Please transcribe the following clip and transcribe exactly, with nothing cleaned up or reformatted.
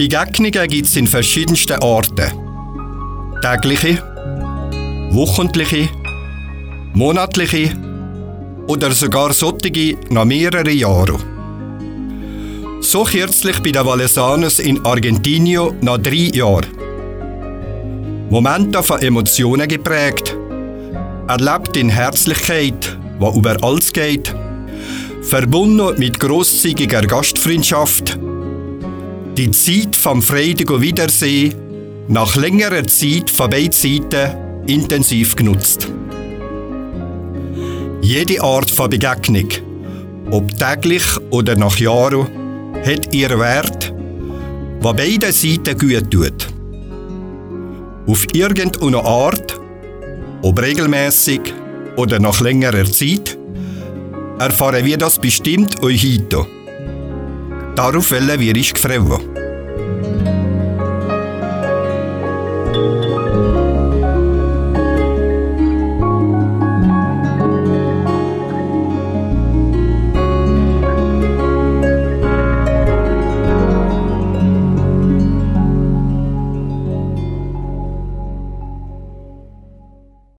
Begegnungen gibt es in verschiedensten Arten. Tägliche, wöchentliche, monatliche oder sogar solche nach mehreren Jahren. So kürzlich bei den Vallesanos in Argentinien nach drei Jahren. Momente von Emotionen geprägt, erlebt in Herzlichkeit, die über alles geht, verbunden mit grosszügiger Gastfreundschaft, die Zeit vom freudigen Wiedersehen nach längerer Zeit von beiden Seiten intensiv genutzt. Jede Art von Begegnung, ob täglich oder nach Jahren, hat ihren Wert, der beiden Seiten gut tut. Auf irgendeine Art, ob regelmäßig oder nach längerer Zeit, erfahren wir das bestimmt euch heute. Darauf wollen wir uns freuen.